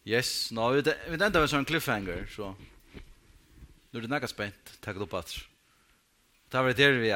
Yes, no, vi enda med sån cliffhanger, så nu är det näka spänt, tack upp att. Det var det vi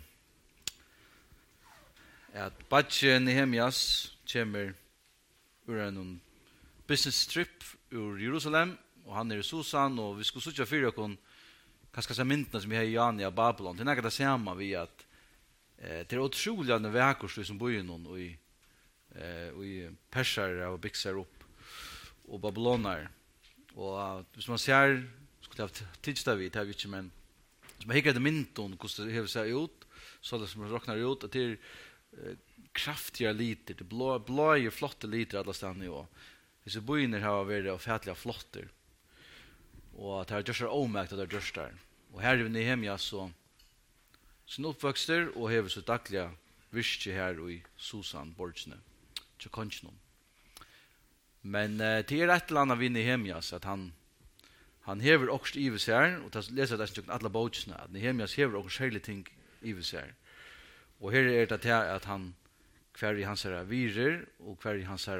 att Batje Nehemias kommer ur en business trip ur Jerusalem, och han i Susan, och vi skulle söka fyra kon kanske så myntna som vi har i Jania Babylon. Det är näka det samma vi att det är otroliga veckor som bor någon och i persar och bixar upp och babylonar. Och hvis man ser skulle ha tidsda vid har vi inte, men som man hickar det mynton hur det ser ut, så det som räknar ut att det är kraftiga liter, det blåa flotta liter alla stannar ju. Dessa boiner har varit ofärtliga flotter. Och att det har gjort omärkt att det har gjort där. Och här i Nehemia så sin uppväxter och hever så dagliga virke här i Susan, Borgsne, till konchnom. Men det är ett eller annat vid Nehemias att han hever också i sig, och det läser det inte alla botsna, att Nehemias hever också särskilt ting i sig. Och här är det att han kvar i hans virer och kvar i hans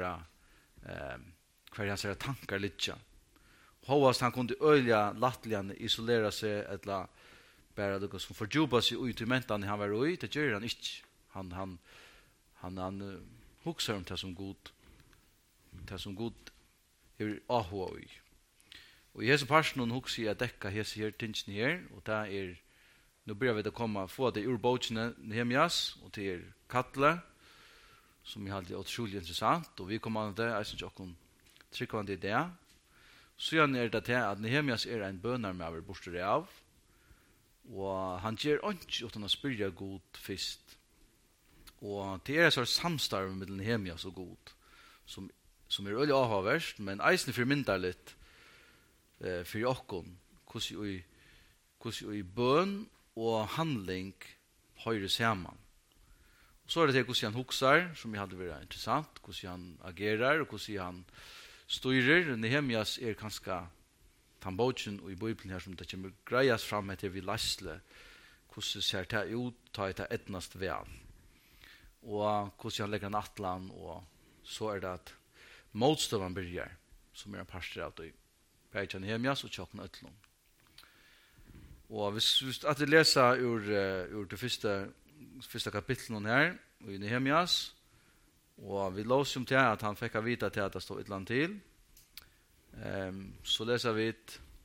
tankar lite. Hovast han kunde öliga lattligen isolera sig eller bara det som fördjupa sig ut i mentan han var i, det gör han inte. Han huxar om det som god är ahua i. Och i hese parsen huxar jag däcka hese här tingene här, och det är nu börjar vi att få det ur botsene Nehemias, och det är Katle, som jag hade otroligt intressant, och vi kommer an det, jag synes också tryggvande idé. Så är det att Nehemias är en bønarmaver borster av, og han gjør ikke utan å spyrja god først. Og det er en sorts samstarv med Nehemias og god, som er veldig avhåverst, men eisen formindar litt for okkon, hvordan i bøn og handling høyre sammen. Så er det til hvordan han huksar, som jeg hadde vært interessant, hvordan han agerar, og hvordan han styrer. Nehemias er kanskje tannbåtsen og i Bibelen her som det kommer greias fram etter vi lasle, hvordan ser det ut, ta det etnast vel. Og hvordan han legger en atlan, og så er det at motstøvan byrjar, som er en parster av det. Beitja Nehemias og tjokken øtlån. Og hvis at vi leser ur det første kapitlen her, i Nehemias, og vi låser om til at han fikk vite til at det stod et eller annet til. Så leser vi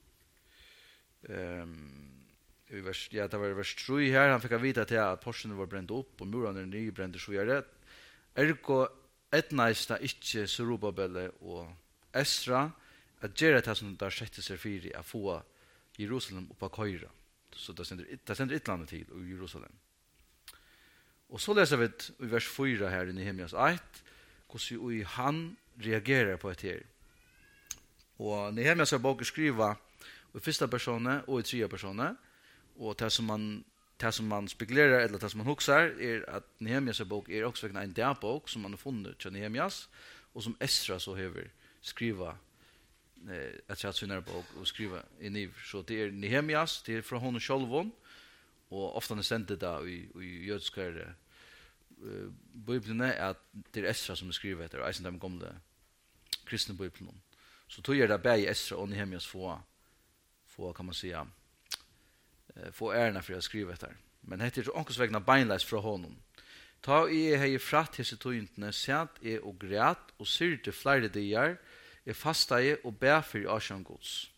det var vers 3 her, han fikk vite til at porsene var brent opp, og murene nye brente så gjør det. Ergo etneista ikke Serubabele og Esra, at gjøre det som der sette seg fyrir å få Jerusalem opp av køyre. Så det sender et eller annet til i Jerusalem. Og så leser vi i vers 4 her i Nehemias 1, hvordan han reagerer på det her. Og Nehemias har bok skriva i første persone og i tredje persone, og det som man spekulerer, eller det som man huksar, er at Nehemias bok er også en dagbok som man har funnet til Nehemias, og som Esra så hever skriva etter at synner bok og skriva inn i. Så det er Nehemias, det er fra hon og sjolvon, og ofte han sendt det da i jødskare Bibelene at det er Esra som skriver etter, og eisen de gamle kristne Bibelene. Så tog det bæg Esra og Nehemias få kan man säga få ärna för att skriva etter. Men det är också vägna beinleis fra honom. Ta i hei fratt hese tøyntene, sent og græt og syrte flere dier, fasta og bær for i asjan gods.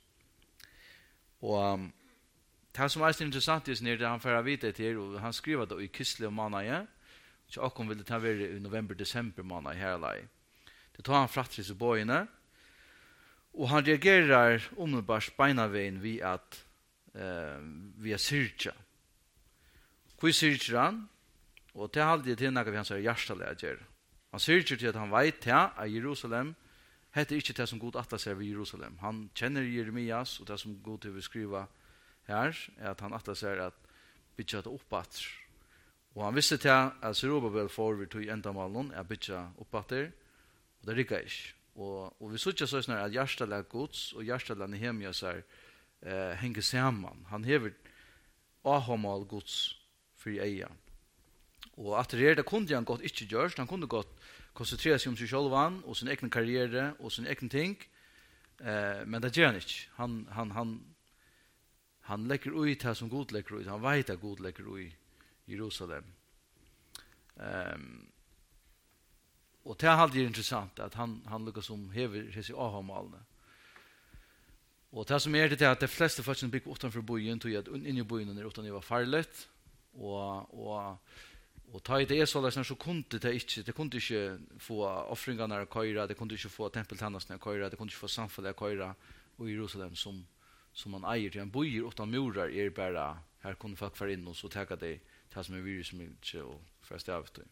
Og det som er interessant er det han får vite til, og han skriver det i Kisle og Manaje, så akkurat ville det være i november-desember måned her lei. Det tar han fratt hese bøyene, og han reagerer umiddelbart beinaveien via syrtja. Hvor syrtjer han? Og det er aldri til noe vi han sier hjertelig å gjøre. Han syrtjer til at han vet at Jerusalem heter ikke det som God atlas er ved Jerusalem. Han kjenner Jeremias, og det som God vil skrive her, er at han atlas er at bytja det oppatter. Og han visste til at Serubabel får til endamalen er bytja oppatter, og det rikker ikke. Og vi så ikke sånn at hjertelig Gods og hjertelig Nehemias henger sammen. Han hever ahomal Gods for eia. Og at det kunne han godt ikke gjørs. Han kunne godt konsentrere seg om seg selv og sin egen karriere og sin egen ting. Men det gör han inte. Han lägger ut här som god lägger ut. Han vet att god lägger i Jerusalem. Och det är alltid intressant att han lyckas som häver sig aha-malene. Och det som är det är att de flesta folk som bygger utanför bojen tog att in i bojen utan det var farligt. Och ta i det så kunde det kunde inte få offringarna att köra, det kunde inte få tempeltjänsten att köra, det kunde inte få samfundet att köra i Jerusalem som man äger till en bojer utan murar är bara här kunde folk fara in och så täcka det som är virus som inte och först av det.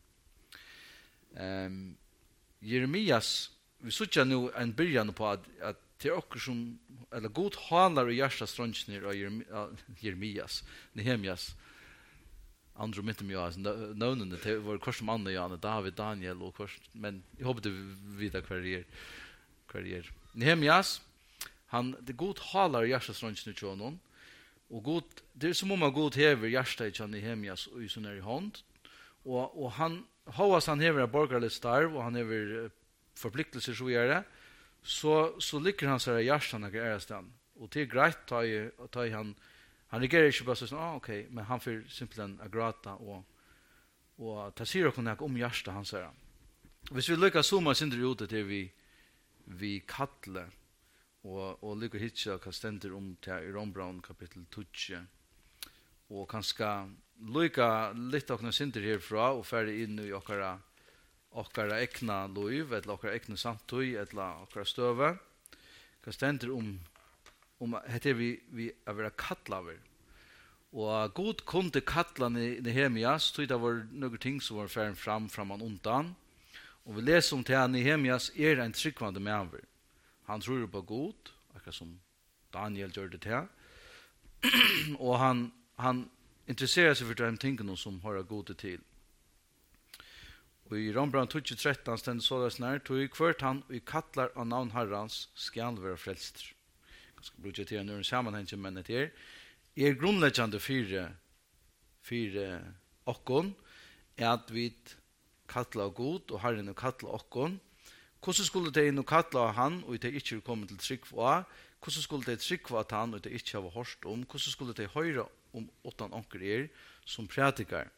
Jeremias vi såg nu en början på att till också som eller god handlar och hjärta strängen av Jeremias, Nehemias. Andra mitt med oss någon det var kurs som andra Jan David Daniel och kurs men jag hoppas du vidare karriär. Nehemias han det god handlar och hjärta strängen till honom och god det är som om god häver hjärta i Nehemias och i sån här hand och han Håas han hever borgerlig starv och han hever förpliktelser så göra så lyckas han så hjärtan och ärestan och till grejt ta han reagerar inte bara så okej men han får simpelthen att gråta och ta sig och kunna om hjärta han säger hvis vi lyckas zooma synder ut det vi kattle och lyckas hitta kastenter till i Rombrand kapitel 2 och kanske Luka lite och synder härifrån och färdig in i okkara ekna liv eller okkara ekna samtøy eller okkara støve. Hva stender om heter vi er kattlaver. Og god kunde kattla Nehemias, så det var några ting som var färd framan undan. Och vi läser om till Nehemias en tryggvande människa. Han tror på god, akkurat som Daniel gjør det till. Och han intresserar sig för de tingene som har gode till. Och i Rombrand 12:13 ständer så där snart tog kvart han och kattlar av navn Herrans skall vara frälst. Jag ska bruka till en sammanhang men det är grundläggande för okkon är att vi kattla god och Herren och kattla okkon. Hvordan skulle det inn og kattla han og det ikke komme til trygg for? Hvordan skulle det trygg for at han og det ikke har hørt om? Hvordan skulle det høre om åttan onker som prædikar?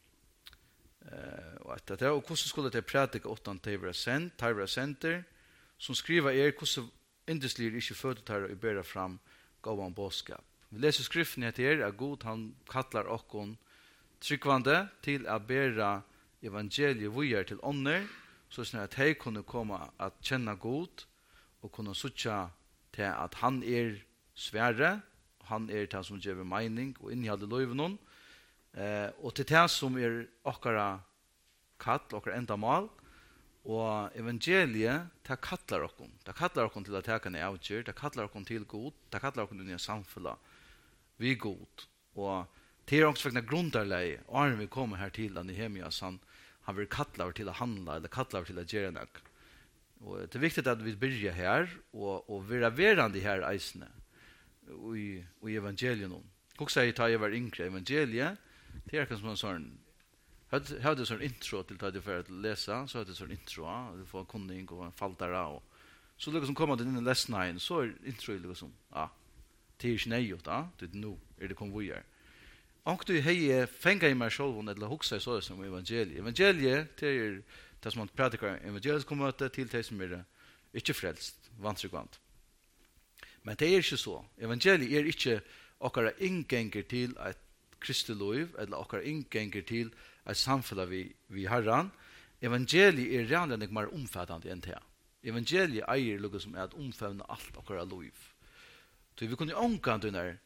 Og hvordan skulle det prædika åttan teivra senter som skriver hvordan indeslir ikke fødet her og bæra fram gåvan bådskap. Vi leser skriften etter at God han kattlar okkon tryggvande til å bæra evangeliet vujar til ånder så att de kunde komma att känna god och kunna sucha till att han sväre, han det som ger mening och innehåll i livet och till det som okkara katt, okkara endamal och evangeliet det kattlar okkom till att ta en avgör, det kattlar okkom till god, det kattlar okkom till en samfulla vi god och det också för grundarläge och när vi kommer här till Nehemias han vill kattla till att handla eller kattla till att göra något. Och det är viktigt att vi börjar här och vara verande här eisne i evangelien. Och säger ta jag var yngre evangelie. Det är kanske en sån hade sån intro till att för att läsa så hade sån intro du får kunning och faltara och så liksom kommer det in i lesson 9 så intro liksom det är snäjt det nu är det konvojer. Och du hej fänga i mig själv eller huxa så som evangeliet. Evangeliet det det som man predikar evangeliet kommer att till det som inte frälst vantrygvant. Men det är inte så. Evangeliet är inte okkara ingånger till ett kristeliv eller okkara ingånger till ett samfälla vi Herran. Evangeliet är redan mer omfattande än det. Evangeliet är något som är att omfamna allt okkara liv. Så vi kunde ångkant när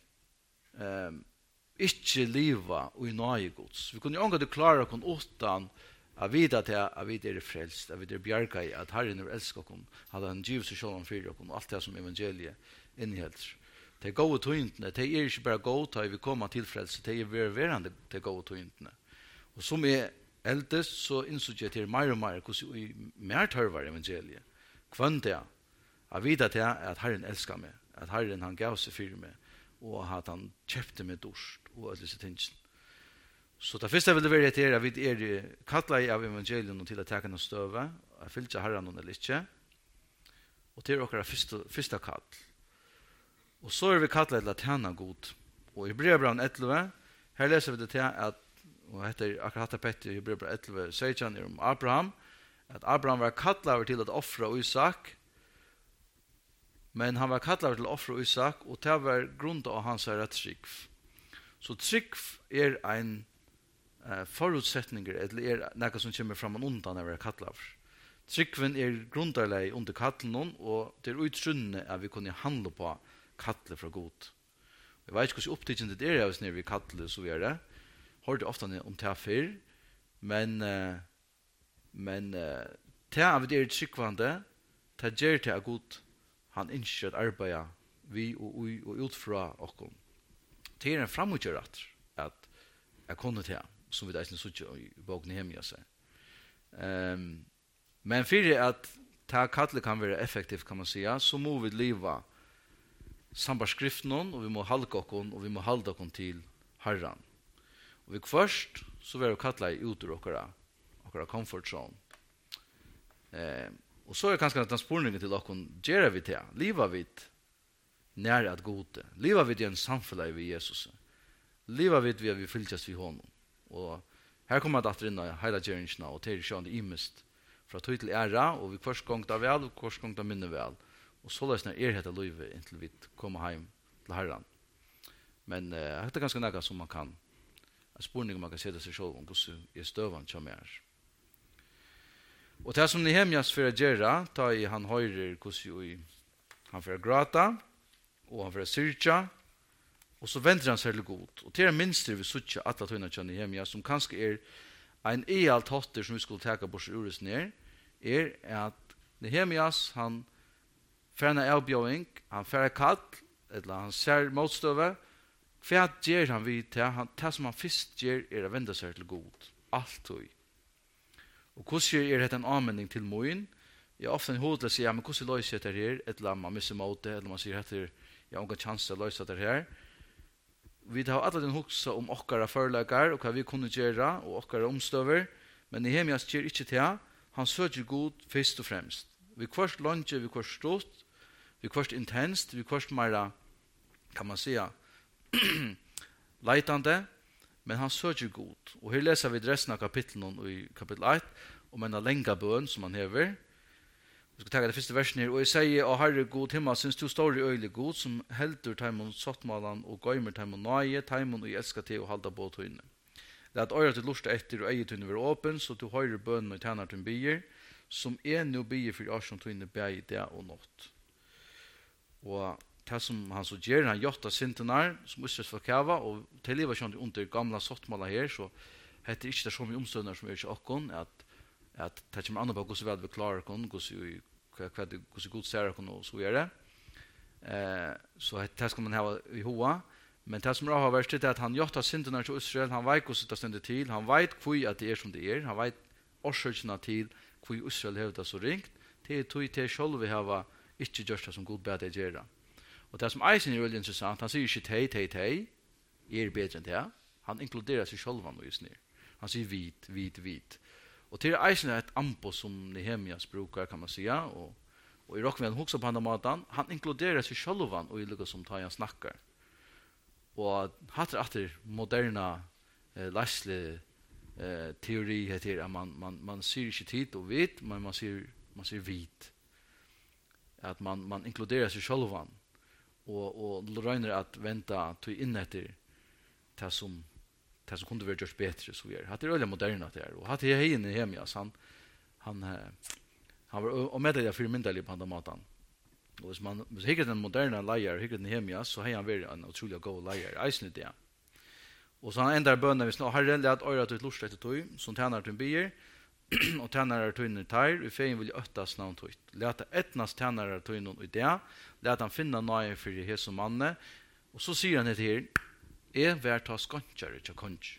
ikke liva og i nøye gods. Vi kunne jo ångå klara oss utan at vite at vi frelst, at vi bjerga i, at Herren elsker oss, at han giver seg selv for oss, og alt det som evangeliet innehelder. De gode tøyntene, de ikke bare gode til vi kommer til frelse, de verande de gode tøyntene. Og som eldest, så innsåg jeg til mer og mer, hvordan vi mer tørver evangeliet. Kvann det, at vite at Herren elsker meg, at Herren han gav seg for meg, og at han kjøpte med dorsk og alle disse tingene. Så det første vil det være etter at vi kattler av evangelien til å ta en støve, og fylte herren eller ikke. Og det våra första kall. Och så vi kallat till att tjäna god. Och i Hebreerbrevet 11, här läser vi det till att, och heter akkurat Petter i Hebreerbrevet 11, säger han om Abraham, att Abraham var kallad till att offra Isak, men han var kallad till att offra Isak, och det var grund av hans rättstrygg. Så trygg en förutsättningar, eller något som kommer fram undan när vi kallad. Tryggven grundarleg under kallen, og det uttrunnet at vi kunne handle på kallet fra god. Jeg vet ikke hvordan opptidsen det er når vi kallet så videre. Hørte ofte om det før, men det av det tryggvande, det gjør til at god han ønsker at arbeide vi og ut fra oss. Det en fremutgjøret at jeg kunne til, som vi da sier i boken hjemme seg. Men för att ta kallet kan vara effektivt kan man säga, så må vi leva sambarskriften och vi må halka oss och vi må halda oss till Herren. Och vi först så vill vi kalla ut ur våra comfort zone. Och så är kanske den spårningen till oss, gör vi det, leva vi nära att gode, leva vi i en samfällig vid Jesus, leva vi vi fyljas vid honom. Och här kommer att in hela gärningarna och till sjönde imest fra tog til æra, og vi kvart gong da vel, og kvart gong da minne vel. Og så løsner hette livet inntil vi kommer hjem til Herren. Men det er ganske nægget som man kan, en spurning man kan se det seg selv om hvordan støvan kommer her. Og det som Nehemjas for å gjøre, da han høyrer hvordan han for å gråta, og han for å syrja, og så venter han seg til god. Og det minst vi sutja at tøyna til Nehemjas, som kanskje en alt hotter som vi skulle taka bort urus ner, at Nehemjas, han færna avbjøring, han færna kall, eller han ser motstøve, hva gjør han vid til? Det som han først gjør å vende seg til god. Alt og. Og hvordan dette en anmenning til moen? Jeg ofte en hoved til å si, ja, men hvordan løser jeg dette her? Eller man misser måte, eller man sier at jeg har ikke chans å løse dette her. Vi har alle den huksa om okkara førelagar, og hva vi kunne gjøre, og okkara omstøver, men Nehemjas gjør ikke til. Han søker god først og fremst. Vi kvart lunge, vi kvart stort, vi kvart intenst, vi kvart mer, kan man säga, leitande, men han søker god. Og her leser vi resten av kapitlen i kapittel 1, om en lenga bøn som han hever. Vi skal ta det første versen her, og jeg sier, «Å Herre god himmel, syns du står i øyelig god, som heldur taimon sottmalan og gøymer taimon nøye, taimon og elskar til å halda på tøyne. Lat øyre til lusta etter og eie tøyne være åpen, så du høyre bønnen og tjener til bier, som nu bier for oss som tøyne bæg det og nått.» Og det som han så gjør, han gjør av sintenar, som utstress for kava, og til livet kjent under gamla sottmala her, så heter ikke det så mye omstøvner som ikke okkon, at det kommer an på hvordan vi vil klare okkon, hvordan god ser okkon og så gjør det. Så det skal man ha i hoa. Men det som har vært er at han gjør av sintenar til Israel, han vet hvordan det stender til, han vet hvor at det som det han vet årsøkene til hvor Israel har det så ringt, til til selv vi har ikke gjort det som god bedre gjør. Og det som eisen er veldig interessant, han sier ikke tei, bedre enn det. Han inkluderer seg selv han og snir. Han sier vit. Og til eisen er et ampo som Nehemjas brukar, kan man säga, og i rockven hugsa på den måten, han inkluderer seg selv han og lukka som tar han snakkar. Og hatt etter moderna læsle teori heter at man sier ikke tid og vit, men man sier vit. At man inkluderer seg selv han og regner at venta til inn etter det som kunde vært gjort bedre, så videre. Hatt øyelig moderne der, og hatt hei Nehemjas, han var og meddelige for myndelig på den måten. Og hvis hikker den moderne leier, hikker Nehemjas, så har han vært en utrolig god leier, eisen i det. Og så han ender bønner, hvis nå har rellet øyre til lort etter tog, som tjener til bier, og tjener til en teir, og feien vil øttes navn tog. Leta etnas tjener til en i det, leta han finne nøye for Jesu manne, og så sier han etter her, vært ta skantjare til konj.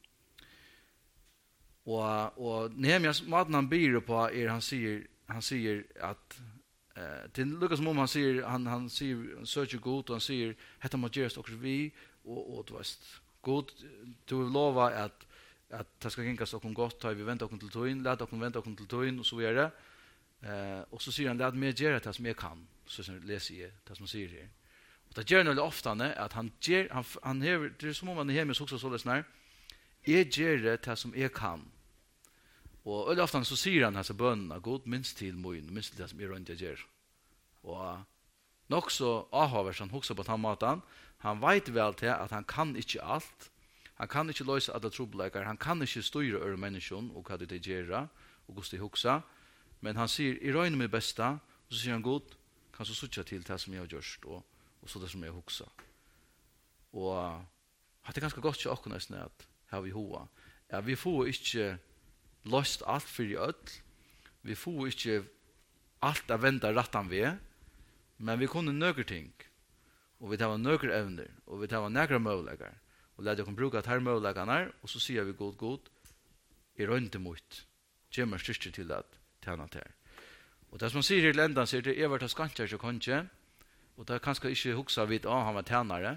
Og Nehemjas, maten han byr på han sier at til lukka som om han sier søker god, og han sier hetta må gjøres også vi, og du veist, god, du vil lova at det skal genkas okkur godt, vi venter okkur til tøyen, let okkur vente okkur til tøyen, og så videre. Och så säger han att mig göra det som jag kan. Så läser jag det som säger här. Och det gör nog ofta att han har, det är som om han är med också så där. Jag gör det som jag kan. Och väldigt ofta så säger han alltså bönerna, god minst till mig, minst till det som jag runt jag gör. Och nog så avhavers han också på den maten. Han vet väl till att han kan inte allt. Han kan inte lösa alla trobläggar. Han kan inte styra över människan och vad det gör och hur det huxa. Men han säger, i röjnen med bästa, och så säger han, god, kan så sucha till det som jag har gjort och så det som jag huxa. Och det är ganska gott till åkken nästan att här vi hoa. Ja, vi får inte löst allt för i öll. Vi får inte allt att vända rattan ved. Men vi kunne nøkker ting. Og vi tar nøkker evner. Og vi tar nøkker møvleggere. Og lær dere bruke at her møvleggerne. Og så sier vi god. I rønte mot. Gjemmer styrke til at tjene til. Og det som man sier i lendan, sier det vært av skantjer til konge. Og det er kanskje ikke huksa vidt han var tjenere.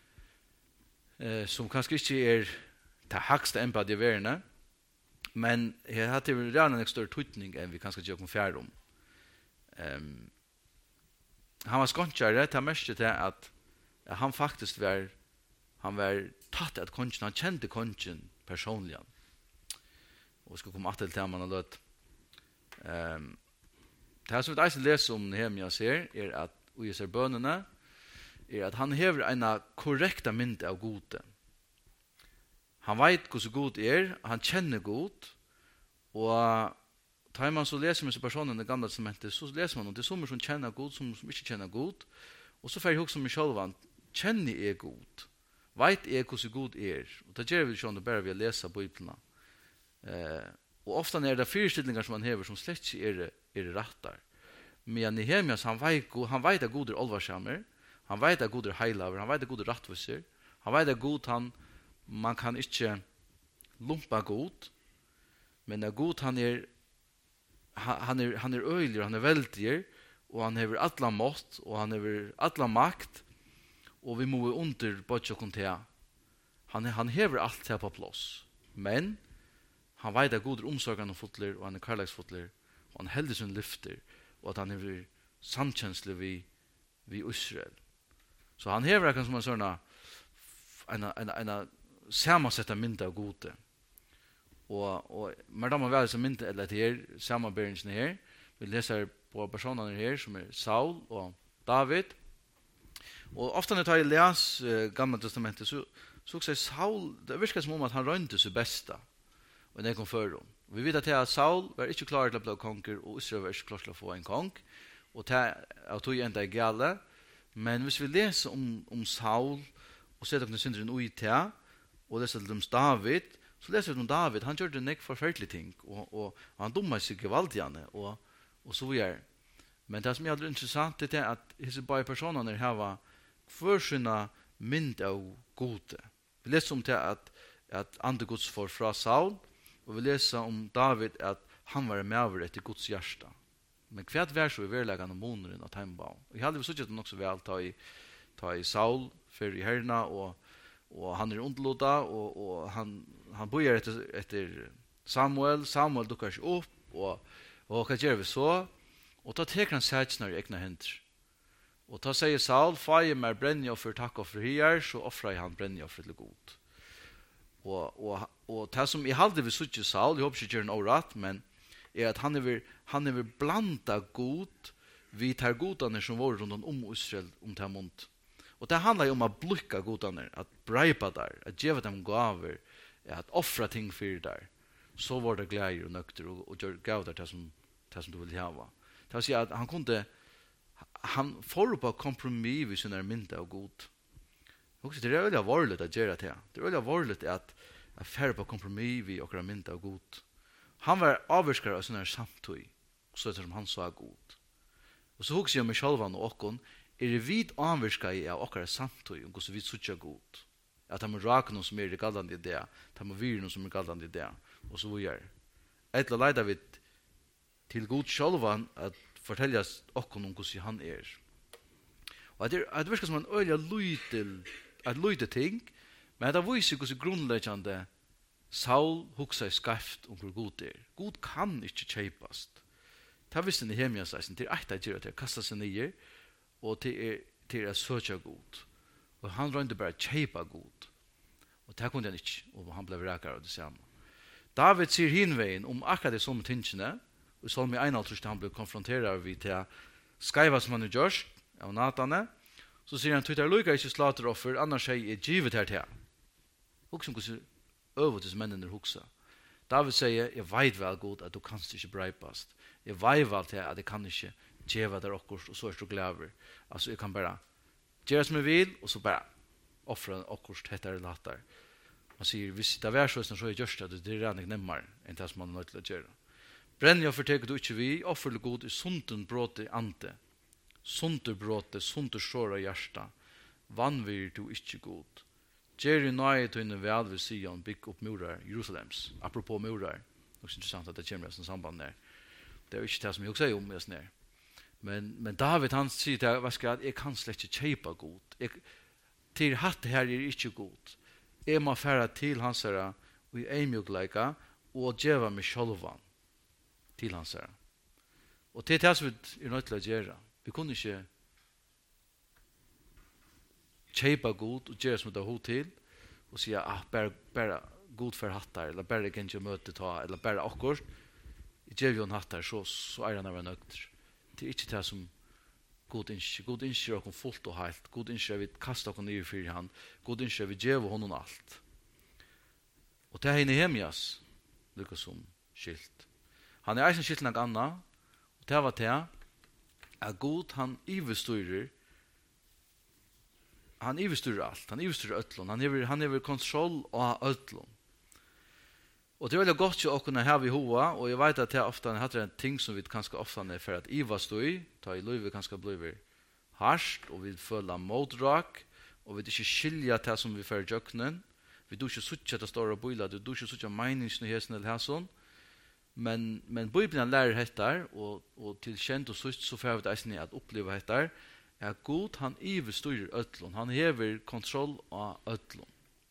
Som kanskje ikke det hakste empati i verden. Men jeg hadde redan en større tøytning enn vi kanskje gjør fjerde om. Han var skantjare til mest til at han faktisk var tatt at kongen, han kjente kongen personlig. Og vi skal komme til det man har løtt. Det som vi eisen leser om Nehemia ser, at og ser bønene, at han hever en korrekta mynd av gode. Han vet hvordan god han kjenner god, og tar man så läser man så personen i det gamla testamentet så läser man om det som som känner god som inte känner god och så får jag också mig själv känner är god vet är hur god och det gör vi ju under bara vi läser bibeln och ofta när det fyrstillningar som man häver som slett är rättar men Nehemias han vet att god är allvarsammer han vet att god är heilaver han vet att god är rättvisor han vet att god man kan inte lumpa god men att god han är öjlig, han är väldig och han har alla mått och han har alla makt och vi må under bort och kontea. Han har allt här på plats. Men han vet att god omsorgen och fotler och han är kärleksfotler och han häller sin lyfter och att han är samkänslig vid Israel. Så han har verkligen som en sån en sammansätta mynd av gode. Og men da man vel som inte eller det samarbeidelsen her. Vi leser på personene her som Saul og David. Og ofte når jeg leser Gamla testamentet så sier Saul, det virker som om at han rønte sig bästa. Og det kom før om. Vi vet at Saul var ikke klar til å bli konger og Israel var ikke klar til å få en kong. Og det tog enda gale. Men hvis vi leser om Saul og ser dere synderen ui til og leser til om David så läser vi om David, han gjorde en forferdelig ting, og han dummar sig gewaltigane, og så vidare. Men det som är intressant är att dessa båda personerna har för sina mynd av gode. Vi läser om det att ande Guds får fra Saul, och vi läser om David att han var med över ett Guds hjärta. Men kvärt var så i verkligheten om månaden att han var. Och jag hade sett att han också väl ta i Saul för i herrna och han är underlåta och han börjar efter Samuel dukkar sig upp och vad gör vi så och då tar han sättsnar i egna händer och då säger Saul fajer mer brännoffer tack och för här så offrar han brännoffer till god och det som I hade vi såg Saul jag hoppas inte gör rätt men är att han är blanda god vi tar godarna som var runt om Israel om det mont. Och det handlar ju om att blicka godarna, att braipa där, att ge dem gaver, att offra ting för där. Så var det glädje och nökter och gör gav där det som du vill ha. Det vill säga att han får på kompromiss vid sina mynta och god. Och det är väldigt vanligt att göra det. Det är väldigt vanligt att färra på kompromiss vid och mynta och god. Han var avskärad av sina samtøy, så som han sa god. Och så hugger jag mig själva och okon det vid anvirka I av okkara samtøy og hvordan vi suttja god. At han må rake noen som galdande I det, at han må vire noen som galdande I det, og så videre. Etla leida vi til god sjálvan at fortelja okkon om hvordan han Og det virker som en øyla lydel ting, men det viser hvordan grunnleggjande Saul hugsa I skaft om hvor god God kan ikke kjeipast. Ta visste Nehemias eisen, til eit av gyra til å kasta seg nyer, og til å søkja god. Og han rønte bare kjeipa god. Og det kunne han ikke, og han ble rækere av det samme. David sier hinveien om akkurat det som tingene, og så med en alt han ble konfronteret vid til skaiva som han er gjørst, av Natane, så sier han, «Tøyter lukar ikke slateroffer, annars er givet her til». Hugsa hvordan øvetis mennene hugsa. David sier, «Jeg vet vel god at du kanst ikke breipast. Jeg vet vel til at jeg kan ikke djeva der okkurs, og så er du glæver. Altså, jeg kan bare gjøre som jeg vil, og så bare offre okkurs hettere latter». Man sier, hvis det er så er jeg gjørst det, det er rannig nemmere enn det som man er nødt til å gjøre. Brenn forteker du ikke vi, offer god i sunden bråte ante. Sunter bråte, sunter såra hjärsta. Vanvir du ikke god. Jerry nøye til henne vel ved Sion, bygg opp murar Jerusalems. Apropos murar. Det er interessant at det kommer en samband der. Det er ikke det som jeg også sier om det. Men David han sier til at jeg kan slett ikke kjeipa god. Til hatt her er ikke god. Jeg må fære til hans herre og i eimjukleika og djeva meg sjálvan til hans herre. Og til det som vi er nødt til å gjøre. Vi kunne ikke kjeipa god og gjøre som det er hod til og si bare god for hattar eller bare genje møte ta eller bare akkurat gjør vi en hattar så er han av nøkter. Det er ikke det som god innskjer. God innskjer okkur fullt og heilt. God innskjer vi kasta okkur nye fyrir han. God innskjer vi djev honom alt. Og det er Nehemias lukkas som skilt. Han er eisen skilt nok anna og det var det at god han ivestyrer alt. Han ivestyrer ötlun. Han hever kontroll av ötlun. Og det er veldig godt å kunne ha i hoa, og jeg vet at det ofte er en ting som vi kanskje ofte er for at iva støy, ta i livet kanskje blir harsht, og vi føler modrak, og vi ikke skilja det som vi får i jøkkenen. Vi do ikke suttje til store bøyla, vi do ikke suttje meningsnyheten eller hæsson, men Bibelen lærer hettar, og til kjent og sutt så får vi det eisen at oppleve hettar, er god han ive styrer øtlån, han hever kontroll av øtlån.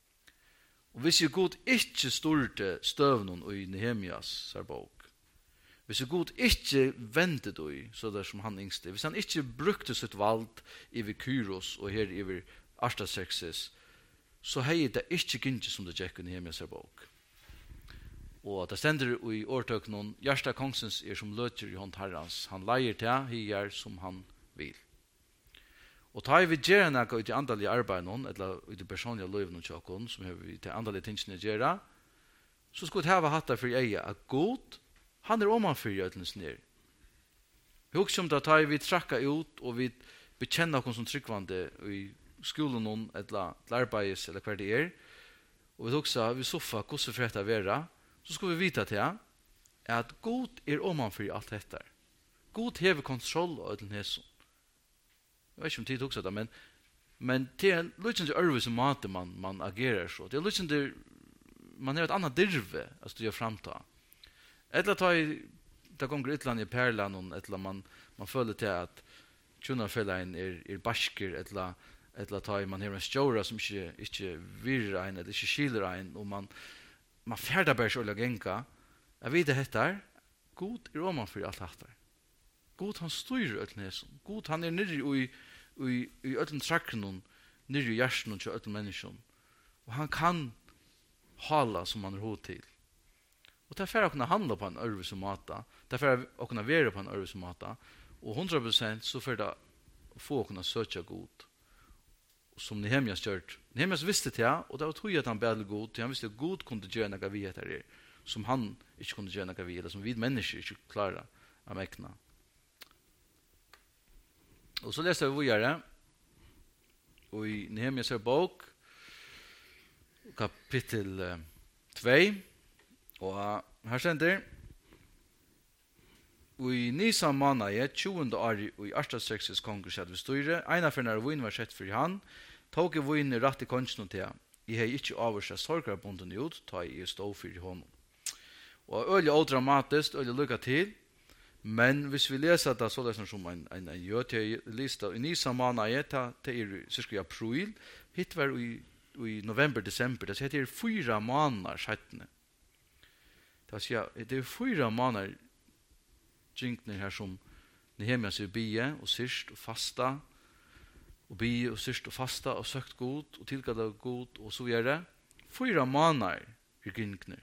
Og hvis jeg god ikke styrte støvnen i Nehemias bok, hvis jeg god ikke ventet i så der som han yngste, hvis han ikke brukte sitt valg i Kyros og her i Artaxerxes, så hei det ikke gynnsi som det gikk i Nehemias bok. Og det stender i årtøknen, Gjersta kongsens er som løter i hånd herrans, han leier til hier som han vil. Og tar vi gjerne noe i de andalige arbeidene, eller i de personlige løyvene tjokken, som vi til andalige tingene gjøre, så skulle det ha hatt det for eier at god, han er omanfor i ødelens ned. Vi husker om det tar vi trakka ut, og vi bekjenner oss som tryggvande i skolen, eller arbeids, eller hver det er, og vi husker vi soffa hvordan for dette være, så skulle vi vite til at god er omanfor i alt dette. God hever kontroll av ødelens. Jeg vet ikke om tid også det, men det er litt sånn til som måte man agerer så. Det er litt sånn til, man har et annet dirve å stå framta. Eller det kommer et eller annet i perlen, eller man føler til at tjunarfellene er barsker, eller man har en stjåra som ikke virrer en, eller ikke skiler en, og man ferder bare så å genka. Jeg vet det heter, god er omanfor alt dette. God han styrer ölln hesum. God han er nirri i ölln trakknum, nirri i hjertnum til ölln menneskjum. Og han kan hala som han er hod til. Og det er å kunne handla på en ørvis måte. Det er å kunne være på en ørvis måte. Og 100% så får det få å kunne søtja god. Som Nehemias gjørt. Nehemias visste det, og det var tog at han bedre god. Han visste at god kunne gjøre noe vi etter som han ikke kunne gjøre noe vi, eller som vi mennesker ikke klarer av mekna. Og så leser vi videre, og i Nehemias bok, kapittel 2, og her stender, og i Nisan måned, 20. år i Artaxerxes kongens ved styre, en av fyrne vinn var sett for han, tog vinn rett i kongen til, jeg har ikke avvarset sorgrebunden ut, ta jeg stå for honom. Og øyelig og dramatisk, øyelig lykka til, men hvis vi leser det så leser som en lista i Nisan måned, det er cirka i april, hit var i november, desember, det heter 4 måneder settene. Det er 4 måneder djinkner her som Nehemia sier bie og syrst og fasta og bie og syrst og fasta og søkt god og tilgada god og så videre. 4 måneder i gynkner.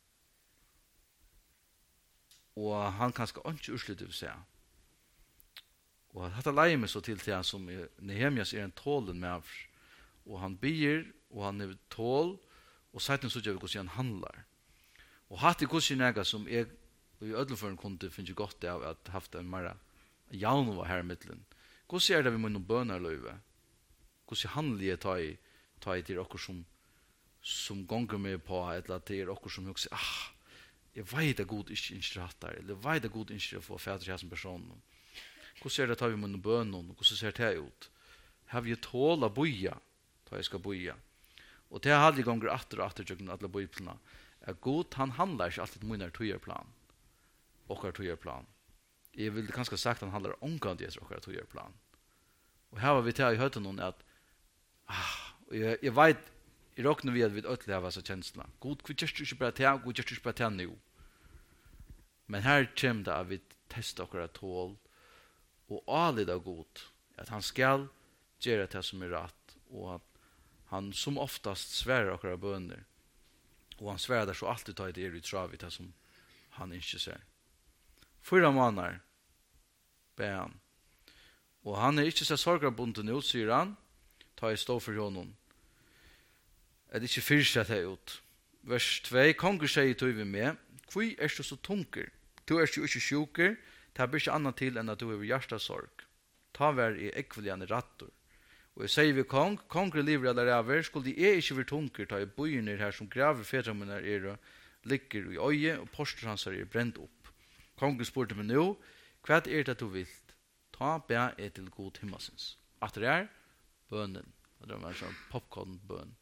Og han kanskje ikke utslutte vil seg. Og dette leier meg så til han som Nehemias en tålen med og han bier og han er tål og seiten så gjør vi hvordan han handler. Og hatt i hvordan jeg som jeg i ødelføren kunne finne godt av at haft en mer jaun var her i middelen. Hvordan er det vi må noen bønner løyve? Hvordan handler jeg ta i til dere som gonger meg på, eller til dere som husker, jeg vet at god ikke innskjer hatt der, eller jeg vet at god innskjer å få fædre til som person. Hvordan er det ta vi må noen bønner, hvordan ser det ut? Har vi tål å boja, ta jeg skal boja. Og det har aldri gonger atter og atter tjøkken alle bøyplene, at god han handler ikke alltid munner tøyerplan, okkar tøyerplan. Jeg vil kanskje sagt han handler omgående etter okkar tøyerplan. Og her var vi til i høyden noen at jeg vet jeg råkner vi at vi øtlig har vært kjenslene. God, vi gjør ikke bare til, god gjør ikke bare til nå. Men her kommer det at vi tester okkar tål og alida god at han skal gjøre det som er rett og at han som oftast sværer okkar bønner og han sværer det så alltid tar det i trav i det som han ikke ser. 4 måneder ber han. Og han er ikke så sorgarbundet ut, sier han, ta i stå for honom. Er det ikke fyrsett her ut. Vers 2, konger sier tog vi med, hvor er du så tunker? Du er jo ikke sjuker, det blir ikke annet til enn at du har hjertesorg. Ta vær i ekveljende rattor. Og jeg sier vi konger lever eller over, skulle de ikke være tunker, ta i bøyene her som graver fedremene ligger i øye, og poster hans er brent opp. Kongen spurte meg nå, hva er det du vil? Ta bæ til god himmelsens. At det er bønnen. Det var en sånn popcorn-bønn.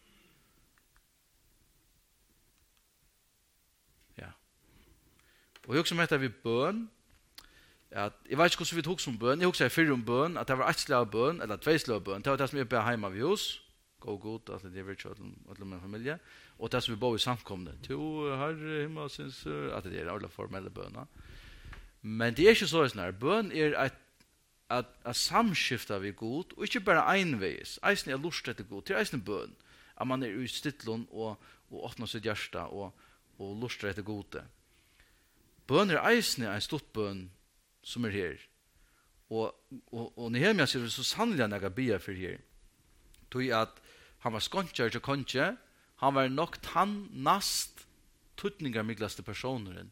Ja. Og jeg husker om etter vi bønn, at jeg vet ikke hvordan vi tok som bønn. Jeg husker før om bønn, at det var 1 slag bønn, eller 2 slag bønn. Det var det som jeg ber hjemme ved hos. Gå god, at det er virkelig til min familie. Og det som vi bor i samkomne. To herre himmelsens, at det er alle formelle bønner. Men det er ikke så sånn her. Bønn er at samskifta vi god, og ikke bare enveis. Eisen er lust etter god. Det er eisen bønn. At man er i stittlån og åpner sitt hjerte og lust etter gode. Bønn er eisen en stort bønn som er her. Og Nehemia sier så sannelig han jeg bia for her. Tog at han var skontjer til kontje, han var nok tann nast tutningar myglaste personeren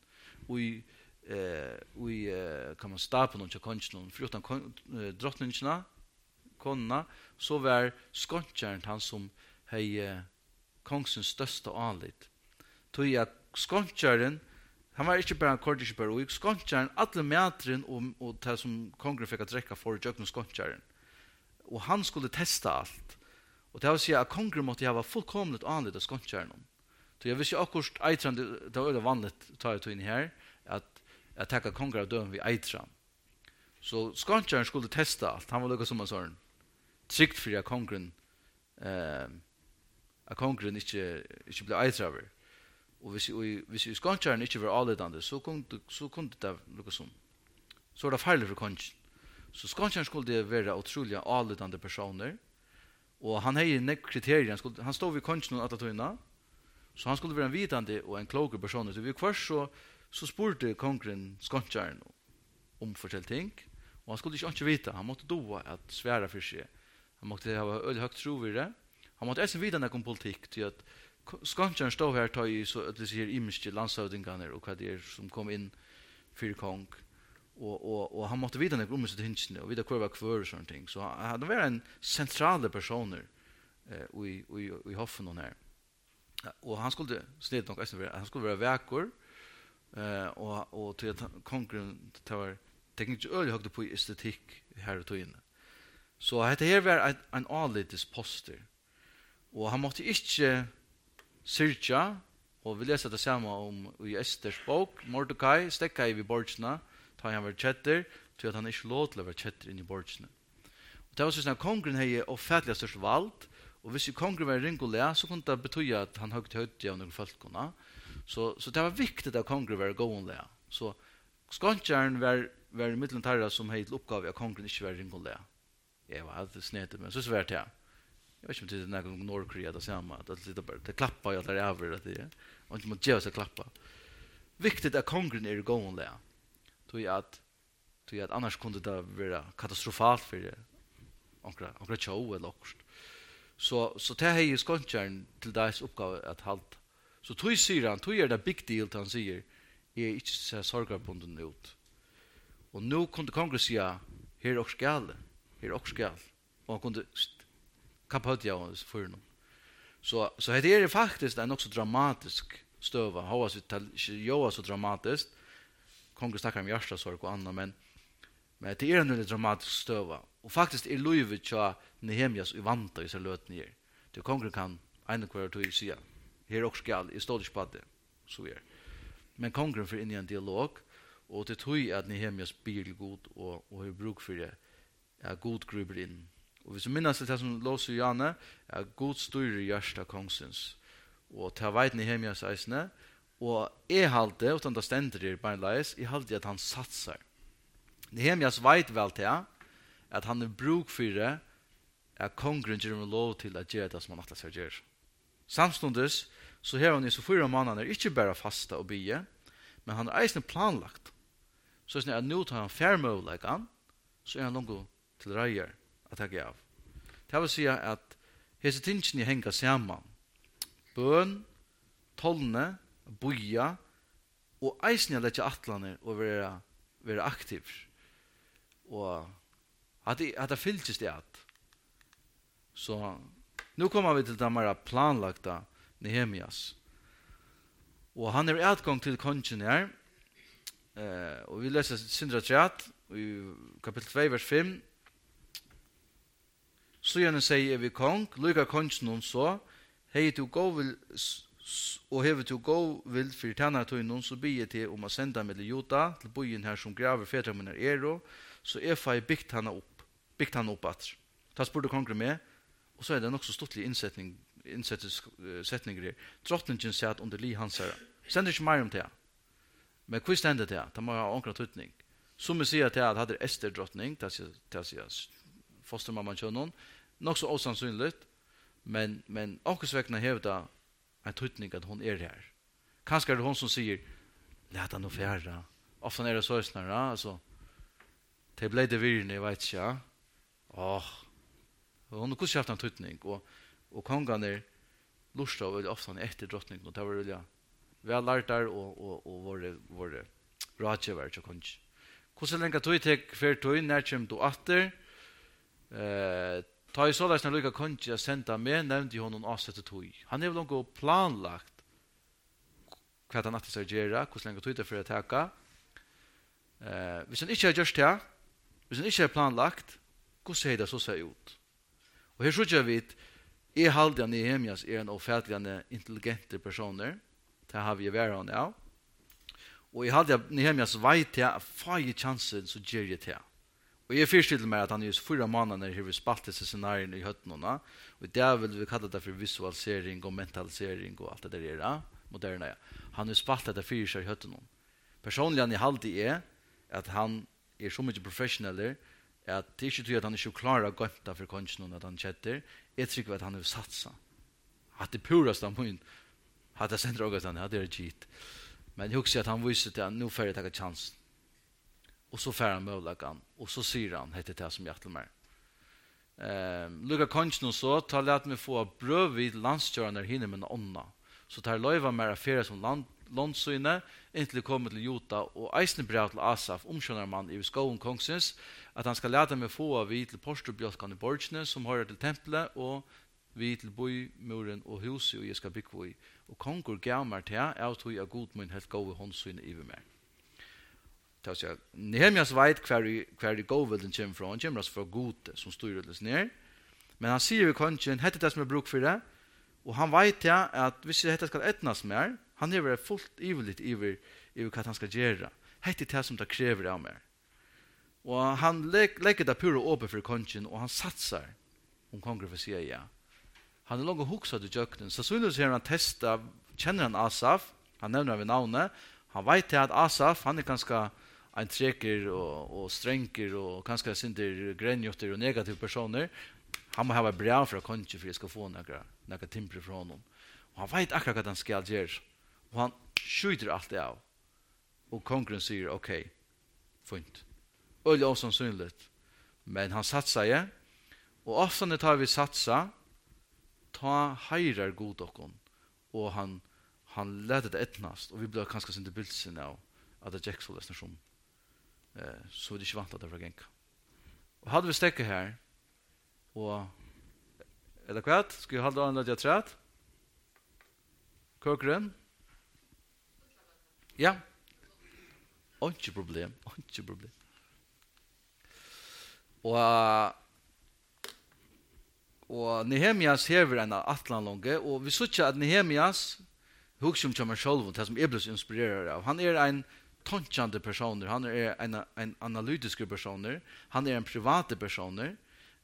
og kan man stapa noen til kontjen, foruten drottningene, konene, så var skontjeren han som hei kongsens største anlitt. Tog at skontjeren han var ikke bare en kordisk bare, og skontjeren, alle metren og det som kongen fikk å drekka for jøkken skontjeren. Og han skulle testa alt. Og det vil si at kongen måtte ha fullkomligt anlitt av skontjeren. Så jeg visste akkurat eitran, det var veldig vanlig ta ut inn her, at takka konger av døden vid eitran. Så skontjeren skulle testa alt. Han var lukket som en sånn trygt for at kongen ikke ble eitraver. Og hvis skontjeren ikke var avledende, så kunne det lukke som. Så var det feil for kongen. Så skontjeren skulle være utrolig avledende personer, og han hadde nekk kriterier. Han stod ved kongen og atatøyna, så han skulle være en vidande og en kloke person. Så vi kvart så spurte kongen skontjeren om forskjellige ting, og han skulle ikke vite. Han måtte doa at svære for seg. Han måtte ha øyelig høyt tro ved det. Han måtte også vite noe om politikk, til at skontjeren stod her ta i så at det sier imiske landsavdingene og hva det er som kom inn for kong. Og han måtte vite noe om sitt hinsene og vite hva var kvør og sånne ting. Så han var en sentrale personer i hoffen og her. Og han skulle snitt nok, han skulle være vekker, og til at kongen var teknisk øyelig høyde på estetikk her og togene. Så dette her var en anlittes poster. Og han måtte ikke syrja, og vi leser det samme om i Esters bok, Mordecai stekka i borgsna, ta han var kjetter, til at han ikke lov til å være kjetter inn i borgsna. Og det var sånn at kongen hei offentlig størst valgt, og hvis kongen var ringolea, så kunne det bety at han høyt høyt av noen folkene. Så det var viktig at kongen var gåenlea. Så Skåntjärn var i mittlen tarra som hei til oppgave av kongen ikke var ringolega. Jeg var alltid snedet, men så svært jeg. Jeg vet ikke om det er noen Nordkorea det samme, det klappa jeg der over, at det og ikke må gjøre seg klappa. Viktigt at kongen er gåenlega. Tog at annars kunne det være katastrofalt for onkra tjau eller okkurst. Så det hei skåntjärn til deres oppgave at halt. Så tog sier han, tog det big deal til han sier, jeg er ikke så sorgarbunden ut. Og nå kunne kongen sige, her er også gale, og han kunne kapphøtja oss for noen. Så det er faktisk en også dramatisk støva, hås vi ikke gjør så dramatisk, kongen snakker om hjertesorg og annet, men det er en dramatisk støva. Og faktisk er livet til Nehemias i vanta i seg løten her. Det kongen kan ene hver tog sige, her er også gale, jeg står ikke på det, så er. Men kongen får inn i en dialog, og det tror jeg at Nehemias blir god og har bruk for det, er god gruber inn. Og hvis du minnes det som låser Janne, er god styrer hjärsta kongsens. Og til veit Nehemias eisne, og jeg halte, utan det stender det bare leis, jeg halte at han satsar. Nehemias veit vel til at han er bruk for det, at kongen gjør med lov til at gjøre det som han atlas gjør. Samstundes, så har han i så 4 måneder ikke bare fasta og bygge, men han er eisne planlagt. Så hvis han nå tar han fjærmøvleggene, så er han langt til reier at jeg av. Det vil si at hese tingene henger sammen. Bøn, tollene, boja, og eisne lette atlene og være aktiv. Og at det fyltes det at. Så nå kommer vi til det mer planlagte Nehemias. Og han er utgang til kongen her, og vi leser Sindra 3, i kapitel 2, vers 5. Så gjerne sier vi kong, lykker kongen noen så, hei du gå vil, og hever du gå vil for tjenere til noen, så blir jeg til om å sende meg til Juda, til byen her som graver fedre mine så jeg får bygd han opp at. Da spurte kongen med, og så er det nok så stortlig setninger. Drottningen satt under li hans herre. Stender ikke mer om det. Men hva stender det? Det må ha omkring tøtning. Som vi sier til at hadde Ester drottning, det sier fostermamman kjønnen, nok så osannsynligt, men omkringsvekkene hevda en tøtning at hun er her. Kanskje er det hun som sier, leta noe fjerde. Ofte er det så snarere, altså, det ble det virrende, jeg vet ikke, hun har ikke haft en tøtning, og kongen er lustet og ofte etter drottningen, og det var veldig vel lært der, og våre rådgjøver til kongen. Hvordan lenge tog jeg hver tog, når kommer du atter? Ta i så løsne lykka kongen jeg sendte med, nevnte jeg honom avsette tog. Han er vel noe planlagt hva han atter skal gjøre, hvordan lenge tog det for å teka. Hvis han ikke har gjort det, hvis han ikke har planlagt, hvordan ser det så seg ut? Og her tror vi at jeg halde Nehemias er en offentlig intelligente personer, det har vi vært av nå. Og jeg halde Nehemias veit til at fag chansen så gjør jeg til. Og jeg fyrstiller meg at han i 4 måneder har vi spalt disse scenarien i høttene, og det vil vi kalle det for visualisering og mentalisering og alt det der moderne. Han har spalt det for seg i høttene. Personlig han i halde er at han er så mye professionell at det er ikke til at han ikke klarer å gømte for kongen at han kjetter. Jeg tror at han har satsa. At det purast av min hadde jeg sendt råget han, det er gitt. Men jeg husker at han viser til at nå får jeg ta chansen. Og så får han møvlagan, og så sier han, heter det som hjertel meg. Lukka kongen så, ta let meg få brød vid landskjørende hinne med ånda. Så tar løyva mer affære som landsøyne, inntil det kommer til Jota, og eisne brev til Asaf, omskjønner man i skolen kongsens, at han skal lete meg få vid til porstobjølkene i borgene, som hører til tempelet, og vid til boimuren og huset, og jeg skal bygge i. Og konger gav meg til, jeg tog jeg god min helt gode håndsøyne i meg. Nehemias veit hver i gåvelden kommer fra, han kommer fra gode som styrer litt ned, men han sier ved kongen, hette det som er bruk for det, og han veit ja, at hvis dette skal etnas mer, han er fullt iverlitt iver hva han skal gjøre. Hette det som det krever av mer. Og han legger det pure åpen for kongen, og han satsar om kongen får si ja. Han er langt hokset i jøkken, så synes jeg han testet, kjenner han Asaf, han nevner ved navnet, han vet til at Asaf, han er ganske en treker och stränker och kanske synder grenjotter och negativa personer. Han må ha bra för att konge för att ska få några timper från honom. Och han vet akkurat vad han ska göra. Och han skjuter allt det av. Och konkurren säger okej, fint. Öl också synligt. Men han satsar ju. Och ofta när tar vi satsa, ta heirar god okon. Och han lät det etnast. Och vi blev kanske inte bildsen av att det gick så läsna som. Så det är inte vant att det var gänka. Och hade vi stäcka här. Og eller kvart, skal vi holde an at jeg træt? Køkeren? Ja. Ikke problem, ikke problem. Og Nehemias hever en atlanlonge, og vi sier at Nehemias hugsa kommer själv det som är blir inspirerad av. Han är en tontjande person, han är en analytisk person, han är en privat person.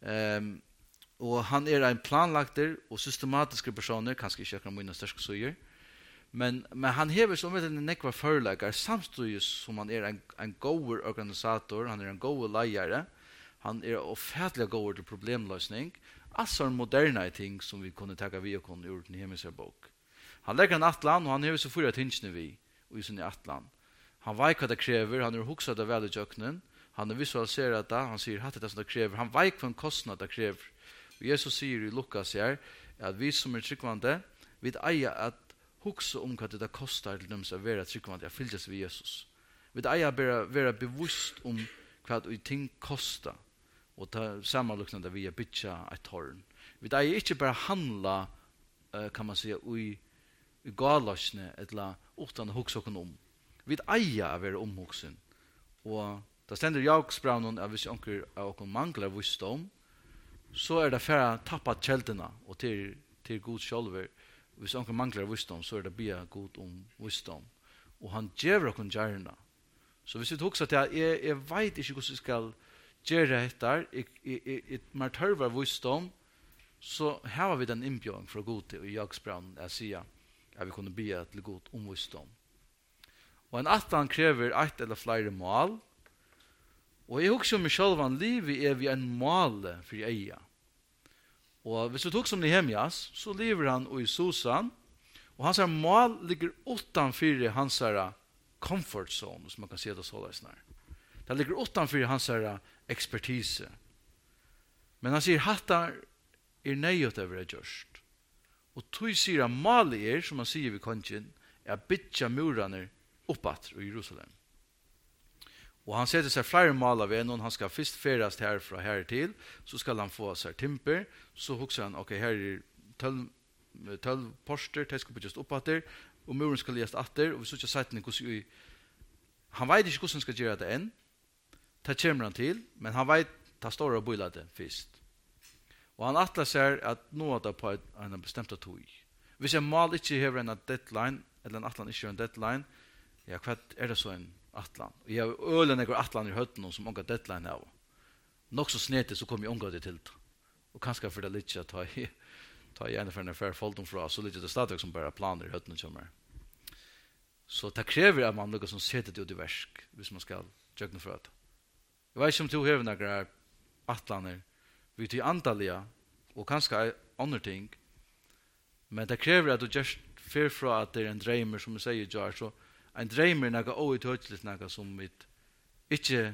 Och han är en planlagter och systematisk person, kanske inte kan mina starka sidor. Men han hever som en nekva förläggare samtidigt som han är en god organisator, han är en god lejare. Han är ofärtligt god till problemlösning. Alltså en moderna ting som vi kunde ta vi och kunde gjort i Nehemias bok. Han lägger en atlan och han hever så fyra tingene vi och i sin atlan. Han vet vad det kräver, han har huxat det väl i köknen. Han har visualiserat det, han säger att det som det kräver. Han vet vad en kostnad det kräver. Och Jesus säger i Lukas här att vi som är tryggvande, vi äger att huxa om vad det kostar till dem som är tryggvande, att fyllas vid Jesus. Vi äger att vara bevisst om vad det ting kostar. Och ta sammanluckande via bytja ett torn. Vi äger inte bara handla, kan man säga, i galosne, eller utan huxa om. Vi äger att vara omhuxen. Och det ständer jagsbraunen av hvis onker och manglar visdom, så det för att tappa kälterna och till god själver. Hvis onker manglar visdom så det bia god om visdom. Och han ger och kan gärna. Så hvis vi också att jag vet inte hur jag ska göra detta, ett martörvar visdom, så har vi den inbjörn för god till jagsbraunen att säga att vi kunde bia till god om visdom. Och en attan kräver ett eller flera mål. Og jeg husker meg selv om livet vi en mål for eia. Og hvis vi tok som Nehemias, så lever han i Susan, og hans mål ligger utanfor hans comfort zone, som man kan se det så løsner. Det ligger utanfor hans expertise. Men han sier, hatta nøyot over det gjørst. Og tog sier han målet som han sier ved kongen, bytja murene oppat i Jerusalem. Och han sätter sig flera mål av en, och han ska först färdas härifrån här till, så ska han få sig timper, så huxar han, okej, här är 12 poster, det ska byggas upp där, och muren ska läggas åter, och vi ska sätta den han vet inte hur han ska göra det än, det kommer han till, men han vet ta stora bojlade först. Och han attlar sig att nå det på en bestämd tog. Hvis en mål inte har en deadline, eller en attlan inte har en deadline, ja, vad är det så en atlan? Och jag har ölen några atlan i hötten som många deadline av. Nog så snett så kommer jag omgå det till. Och kanske för det lite att ta igen för en affär folden från så lite det stadig som bara planer i hötten kommer. Så det kräver att man något som sätter det ut i verk, hvis man ska jökna för det. Jag vet inte om du har några atlaner vid till antaliga och kanske andra ting. Men det kräver att du just för från att det är en drömmer som du säger gör så en drömmer något outtöjligt något som vi inte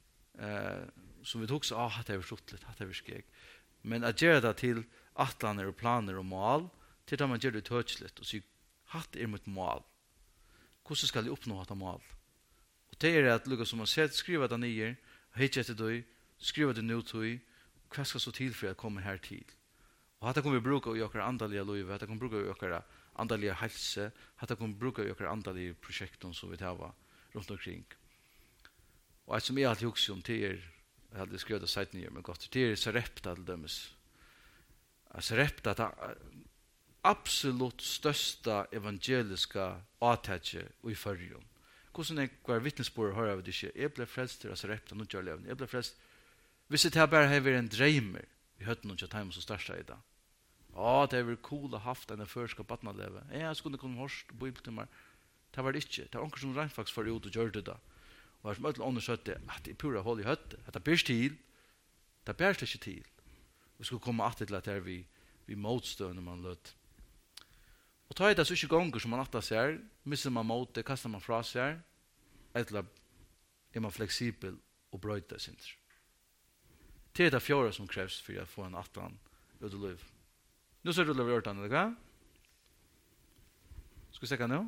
som vi också det är förstått det är skeg. Men att göra det till atlaner och planer och mål till att man gör det touchligt och så hatt är mot mål. Hur ska jag uppnå detta mål? Och det är att lugga som man sett skriva det ner, hitcha det då, skriva det nu till, vad ska så till för att komma här till. Och att det kommer bruka i våra andliga liv, att det kommer bruka i våra andliga hälsa, att det kommer bruka i våra andliga projekt som vi har runt omkring. Och att som jag alltid också om till jag hade skrivit det sajten ner, men gott till Sarepta till dömes. Sarepta att absolut största evangeliska åtagje i förrjun. Hvordan er hver vittnesbord hører av det ikke? Jeg ble frelst til Sarepta, nå gjør levende. Jeg ble frelst. Hvis det her bare har vært en drømmer, vi hørte noen til time som største i dag. Det har vært cool å ha haft en først og batna leve. Jeg skulle kunne hørst bibeltimmer. Det var det ikke. Det var onker som rent faktisk for ut og gjør det da. Og var som öll undersøtte at det er pura håll i høtte, at det bærs til, det bærs ikke til. Vi skulle komme alltid til at det er vi motstøende man lød. Og ta i det så ikke gonger som man atta ser, misser man mot det, kastar man fra seg, eller er man fleksibel og brøyta sin. Det er det fjore som krevs for å få en attan ut i liv. Nu ser du det vi gjort den, eller hva? Skal vi se hva nå?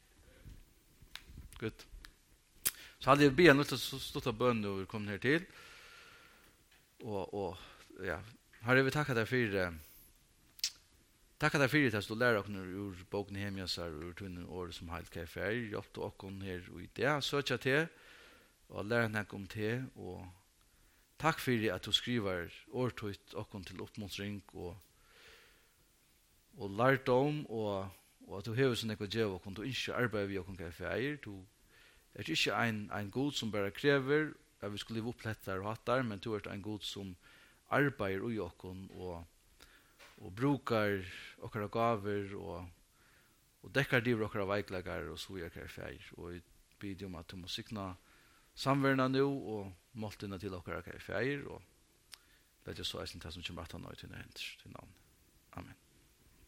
Good. Så hadde jeg be en stått bønn når vi kom her til. Og ja, her vi takket deg for takket deg for at du lærer dere ur boken Hemiasar og ur tunnen året som heilt KFR. Hjelp til dere her og i det. Søtja til og lærer dere om til. Og takk for at du skriver årtøyt dere til oppmuntring og lærdom og at du hever sånn ekvað djev og du ikke arbeider vi og KFR. Du er ikke en god som bare krever at vi skulle leve opp lettere og hattar, men du er en god som arbeider ui okkon og brukar okkara gaver og dekkar diver okkara veiklegar og så er KFR. Og jeg bidder om at du må sikna samverna nu og måltina til okkara KFR og det er så eisen til som kommer at han nøy til navn. Amen.